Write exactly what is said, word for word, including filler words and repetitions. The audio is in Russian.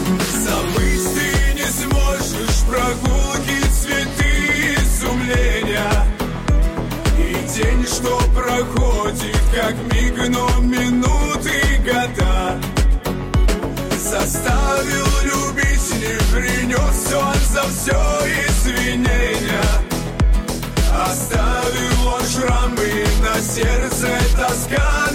Забыть ты не сможешь прогулки, цветы, изумления. И день, что проходит, как миг, но минуты, года. Заставил любить, не принес он за все извинения. Оставил он шрамы, на сердце тоска.